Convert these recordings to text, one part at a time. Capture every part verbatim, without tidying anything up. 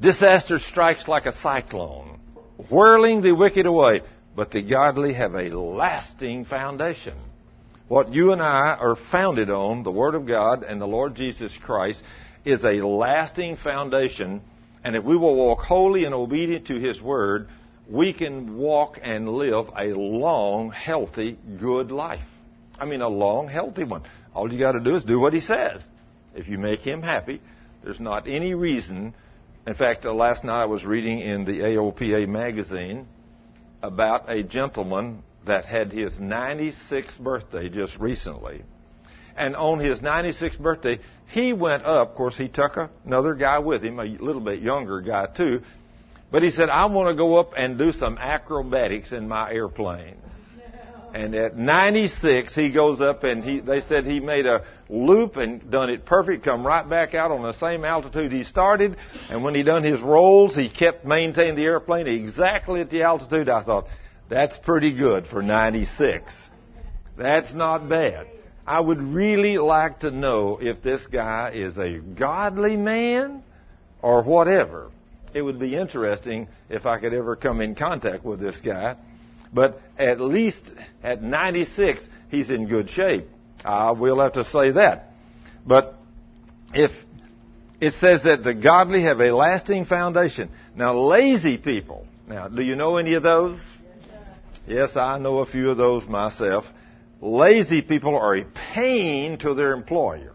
Disaster strikes like a cyclone, whirling the wicked away, but the godly have a lasting foundation. What you and I are founded on, the Word of God and the Lord Jesus Christ, is a lasting foundation. And if we will walk holy and obedient to His Word, we can walk and live a long, healthy, good life. I mean, a long, healthy one. All you got to do is do what He says. If you make Him happy, there's not any reason. In fact, uh, last night I was reading in the A O P A magazine about a gentleman that had his ninety-sixth birthday just recently. And on his ninety-sixth birthday, he went up. Of course, he took another guy with him, a little bit younger guy too. But he said, I want to go up and do some acrobatics in my airplane. And at ninety-six, he goes up and he, they said he made a loop and done it perfect, come right back out on the same altitude he started. And when he done his rolls, he kept maintaining the airplane exactly at the altitude. I thought, that's pretty good for ninety-six. That's not bad. I would really like to know if this guy is a godly man or whatever. It would be interesting if I could ever come in contact with this guy. But at least at ninety-six, he's in good shape. I will have to say that. But if it says that the godly have a lasting foundation. Now, lazy people. Now, do you know any of those? Yes, I know a few of those myself. Lazy people are a pain to their employer.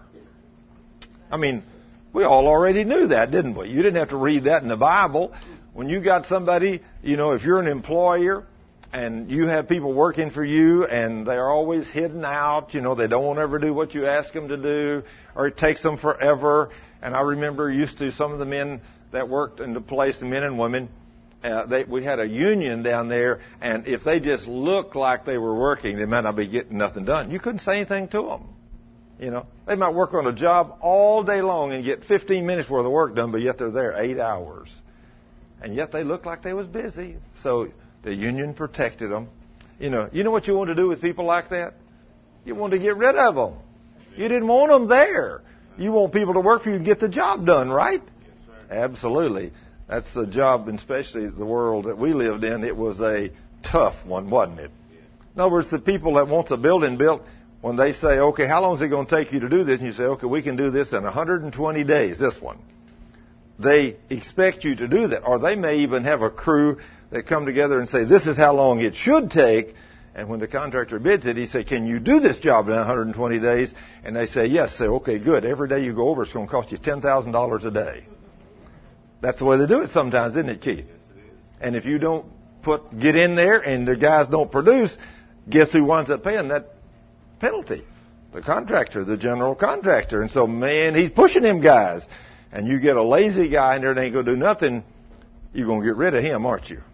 I mean, we all already knew that, didn't we? You didn't have to read that in the Bible. When you got somebody, you know, if you're an employer and you have people working for you and they're always hidden out, you know, they don't want to ever do what you ask them to do, or it takes them forever. And I remember used to some of the men that worked in the place, the men and women, uh, they, we had a union down there, and if they just looked like they were working, they might not be getting nothing done. You couldn't say anything to them. You know, they might work on a job all day long and get fifteen minutes worth of work done, but yet they're there eight hours. And yet they look like they was busy. So the union protected them. You know, you know what you want to do with people like that? You want to get rid of them. You didn't want them there. You want people to work for you and get the job done, right? Yes, sir. Absolutely. That's the job, especially the world that we lived in. It was a tough one, wasn't it? In other words, the people that wants a building built, when they say, okay, how long is it going to take you to do this? And you say, okay, we can do this in one hundred twenty days, this one. They expect you to do that. Or they may even have a crew that come together and say, this is how long it should take. And when the contractor bids it, he say, can you do this job in one hundred twenty days? And they say, yes. Say, okay, good. Every day you go over, it's going to cost you ten thousand dollars a day. That's the way they do it sometimes, isn't it, Keith? Yes, it is. And if you don't put get in there and the guys don't produce, guess who winds up paying that penalty? The contractor, the general contractor. And so, man, he's pushing them guys. And you get a lazy guy in there that ain't going to do nothing, you're going to get rid of him, aren't you?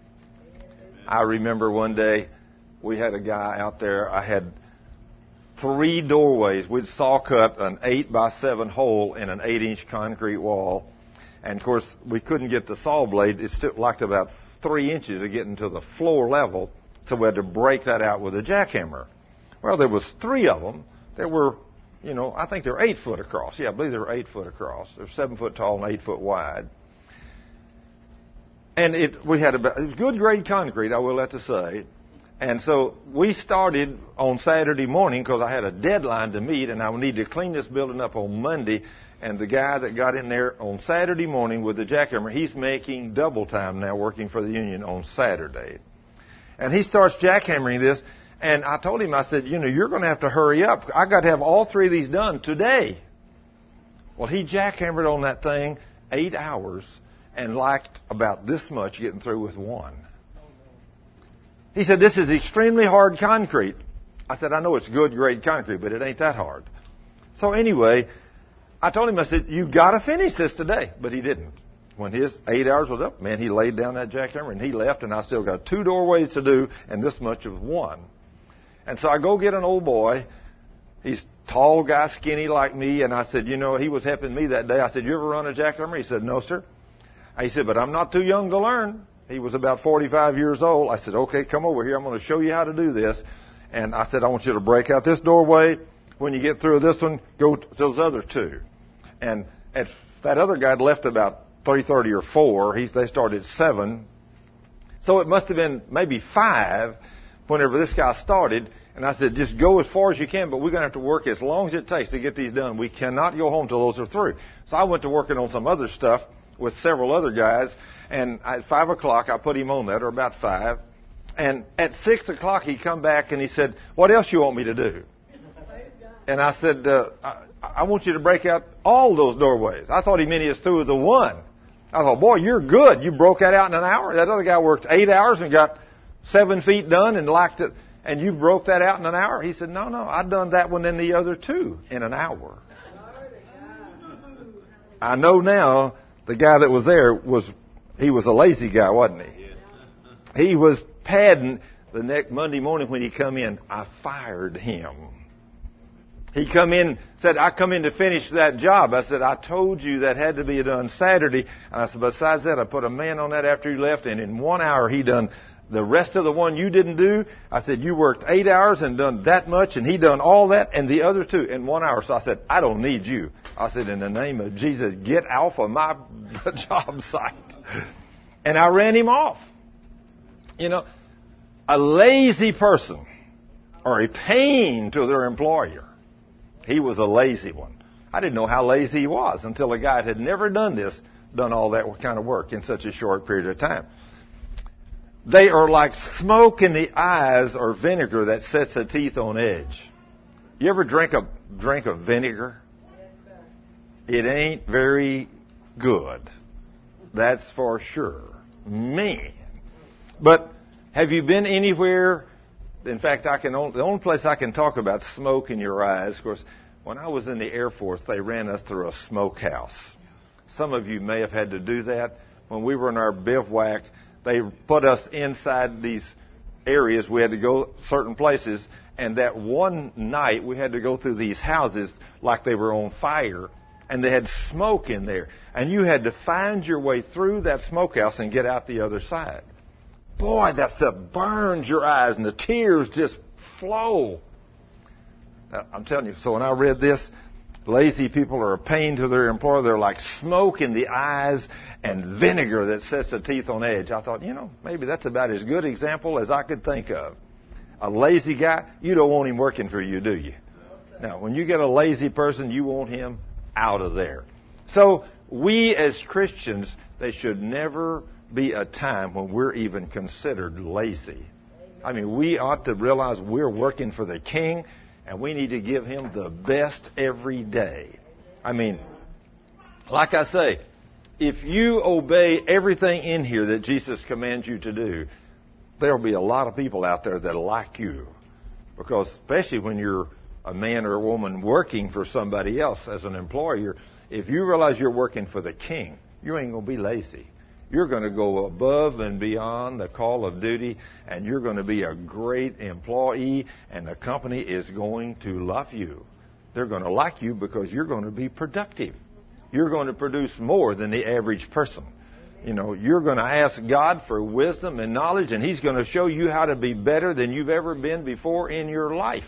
I remember one day we had a guy out there. I had three doorways. We'd saw cut an eight by seven hole in an eight inch concrete wall. And, of course, we couldn't get the saw blade. It still lacked about three inches of getting to the floor level. So we had to break that out with a jackhammer. Well, there was three of them that were, you know, I think they were eight foot across. Yeah, I believe they were eight foot across. They're seven foot tall and eight foot wide. And it, we had about, it was good grade concrete, I will have to say. And so we started on Saturday morning because I had a deadline to meet and I would need to clean this building up on Monday. And the guy that got in there on Saturday morning with the jackhammer, he's making double time now working for the union on Saturday. And he starts jackhammering this. And I told him, I said, you know, you're going to have to hurry up. I got to have all three of these done today. Well, he jackhammered on that thing eight hours and lacked about this much getting through with one. He said, this is extremely hard concrete. I said, I know it's good grade concrete, but it ain't that hard. So anyway, I told him, I said, you got to finish this today. But he didn't. When his eight hours was up, man, he laid down that jackhammer and he left, and I still got two doorways to do and this much of one. And so I go get an old boy. He's tall guy, skinny like me. And I said, you know, he was helping me that day. I said, you ever run a jackhammer? He said, no, sir. He said, but I'm not too young to learn. He was about forty-five years old. I said, okay, come over here. I'm going to show you how to do this. And I said, I want you to break out this doorway. When you get through this one, go to those other two. And at, that other guy had left about three thirty or four. He's, they started at seven. So it must have been maybe five whenever this guy started. And I said, just go as far as you can, but we're going to have to work as long as it takes to get these done. We cannot go home till those are through. So I went to working on some other stuff with several other guys. And at five o'clock, I put him on that, or about five. And at six o'clock, he come back and he said, what else you want me to do? And I said, uh, I, I want you to break out all those doorways. I thought he meant he was through with the one. I thought, boy, you're good. You broke that out in an hour. That other guy worked eight hours and got seven feet done and liked it. And you broke that out in an hour? He said, no, no, I done that one and the other two in an hour. I know now the guy that was there was, he was a lazy guy, wasn't he? He was padding. The next Monday morning when he come in, I fired him. He come in, said, I come in to finish that job. I said, I told you that had to be done Saturday. And I said, besides that, I put a man on that after you left, and in one hour he done the rest of the one you didn't do. I said, you worked eight hours and done that much, and he done all that and the other two in one hour. So I said, I don't need you. I said, in the name of Jesus, get off of my job site. And I ran him off. You know, a lazy person or a pain to their employer. He was a lazy one. I didn't know how lazy he was until a guy that had never done this, done all that kind of work in such a short period of time. They are like smoke in the eyes or vinegar that sets the teeth on edge. You ever drink a drink of vinegar? It ain't very good. That's for sure. Man. But have you been anywhere? In fact, I can only, the only place I can talk about smoke in your eyes, of course, when I was in the Air Force, they ran us through a smokehouse. Some of you may have had to do that. When we were in our bivouac, they put us inside these areas. We had to go certain places. And that one night, we had to go through these houses like they were on fire. And they had smoke in there. And you had to find your way through that smokehouse and get out the other side. Boy, that stuff burns your eyes and the tears just flow. Now, I'm telling you, so when I read this, lazy people are a pain to their employer. They're like smoke in the eyes and vinegar that sets the teeth on edge. I thought, you know, maybe that's about as good example as I could think of. A lazy guy, you don't want him working for you, do you? Now, when you get a lazy person, you want him out of there. So we as Christians, they should never be a time when we're even considered lazy. I mean, we ought to realize we're working for the King, and we need to give him the best every day. I mean, like I say, if you obey everything in here that Jesus commands you to do, there will be a lot of people out there that like you. Because especially when you're a man or a woman working for somebody else as an employer, if you realize you're working for the King, you ain't going to be lazy. You're going to go above and beyond the call of duty, and you're going to be a great employee, and the company is going to love you. They're going to like you because you're going to be productive. You're going to produce more than the average person. You know, you're going to ask God for wisdom and knowledge, and He's going to show you how to be better than you've ever been before in your life.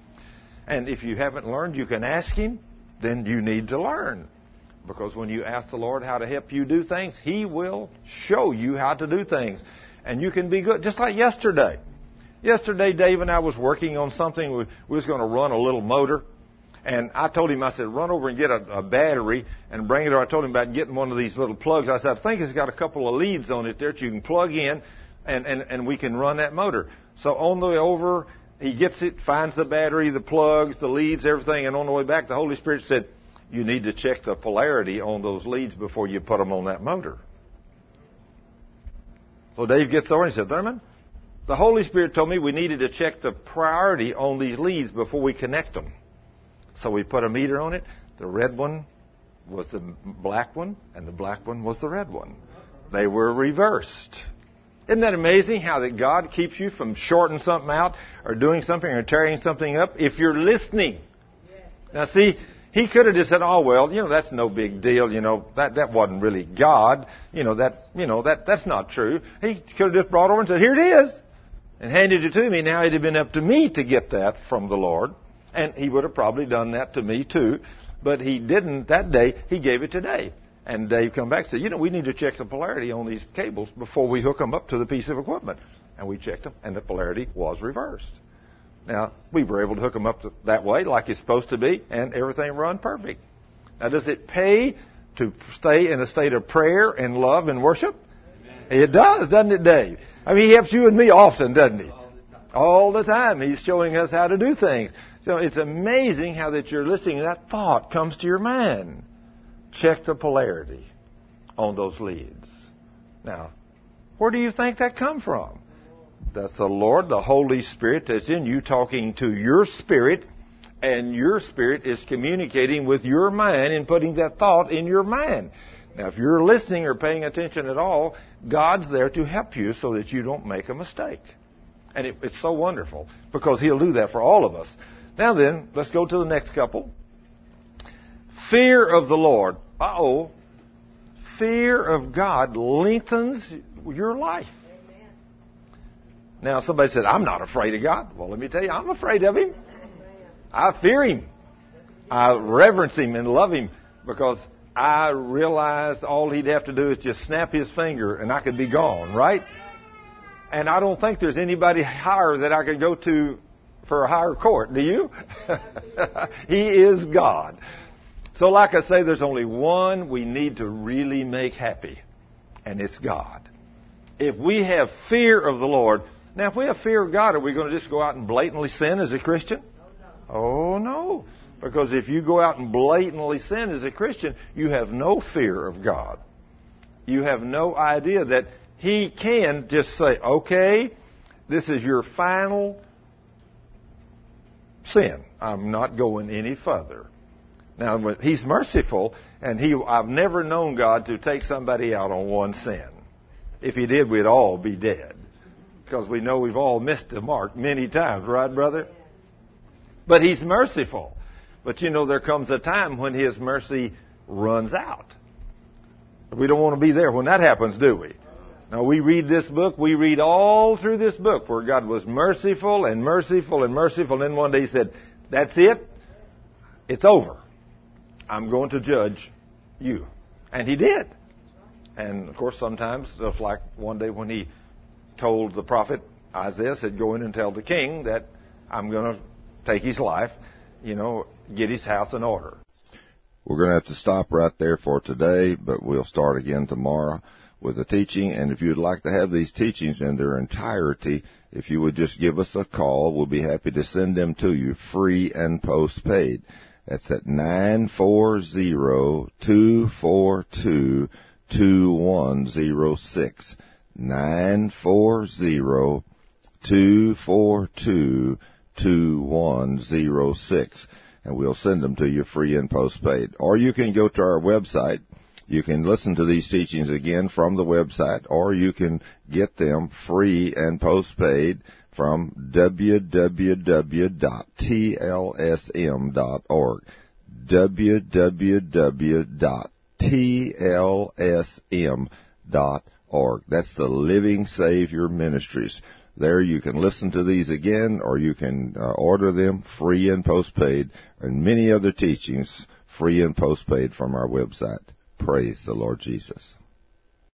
And if you haven't learned, you can ask Him, then you need to learn. Because when you ask the Lord how to help you do things, He will show you how to do things. And you can be good. Just like yesterday. Yesterday, Dave and I was working on something. We, we was going to run a little motor. And I told him, I said, run over and get a, a battery and bring it over. I told him about getting one of these little plugs. I said, I think it's got a couple of leads on it there that you can plug in, and, and, and we can run that motor. So on the way over, he gets it, finds the battery, the plugs, the leads, everything. And on the way back, the Holy Spirit said, you need to check the polarity on those leads before you put them on that motor. So Dave gets over and he said, Thurman, the Holy Spirit told me we needed to check the priority on these leads before we connect them. So we put a meter on it. The red one was the black one, and the black one was the red one. They were reversed. Isn't that amazing how that God keeps you from shorting something out or doing something or tearing something up if you're listening? Yes. Now see, He could have just said, oh, well, you know, that's no big deal. You know, that, that wasn't really God. You know, that, you know, that, that's not true. He could have just brought over and said, here it is, and handed it to me. Now it'd have been up to me to get that from the Lord. And He would have probably done that to me too. But He didn't that day. He gave it today. And Dave come back and said, you know, we need to check the polarity on these cables before we hook them up to the piece of equipment. And we checked them, and the polarity was reversed. Now, we were able to hook them up to, that way, like it's supposed to be, and everything run perfect. Now, does it pay to stay in a state of prayer and love and worship? Amen. It does, doesn't it, Dave? I mean, he helps you and me often, doesn't he? All the time. He's showing us how to do things. So it's amazing how that you're listening and that thought comes to your mind. Check the polarity on those leads. Now, where do you think that come from? That's the Lord, the Holy Spirit that's in you talking to your spirit, and your spirit is communicating with your mind and putting that thought in your mind. Now, if you're listening or paying attention at all, God's there to help you so that you don't make a mistake. And it, it's so wonderful because He'll do that for all of us. Now then, let's go to the next couple. Fear of the Lord. Uh-oh. Fear of God lengthens your life. Amen. Now, somebody said, I'm not afraid of God. Well, let me tell you, I'm afraid of Him. I fear Him. I reverence Him and love Him because I realized all He'd have to do is just snap His finger and I could be gone, right? And I don't think there's anybody higher that I could go to for a higher court. Do you? He is God. So like I say, there's only one we need to really make happy, and it's God. If we have fear of the Lord, now if we have fear of God, are we going to just go out and blatantly sin as a Christian? Oh, no. Because if you go out and blatantly sin as a Christian, you have no fear of God. You have no idea that He can just say, okay, this is your final sin. I'm not going any further. Now, He's merciful, and he, I've never known God to take somebody out on one sin. If He did, we'd all be dead. Because we know we've all missed the mark many times, right, brother? But He's merciful. But you know, there comes a time when His mercy runs out. We don't want to be there when that happens, do we? Now, we read this book, we read all through this book where God was merciful and merciful and merciful. And then one day He said, that's it. It's over. I'm going to judge you. And He did. And, of course, sometimes, just like one day when He told the prophet Isaiah, said, go in and tell the king that I'm going to take his life, you know, get his house in order. We're going to have to stop right there for today, but we'll start again tomorrow with the teaching. And if you'd like to have these teachings in their entirety, if you would just give us a call, we'll be happy to send them to you free and postpaid. That's at nine four zero, two four two, two one zero six. nine four zero, two four two, two one zero six. And we'll send them to you free and postpaid. Or you can go to our website. You can listen to these teachings again from the website, or you can get them free and postpaid from w w w dot t l s m dot org. w w w dot t l s m dot org. That's the Living Savior Ministries. There you can listen to these again, or you can uh, order them free and postpaid, and many other teachings free and postpaid from our website. Praise the Lord Jesus.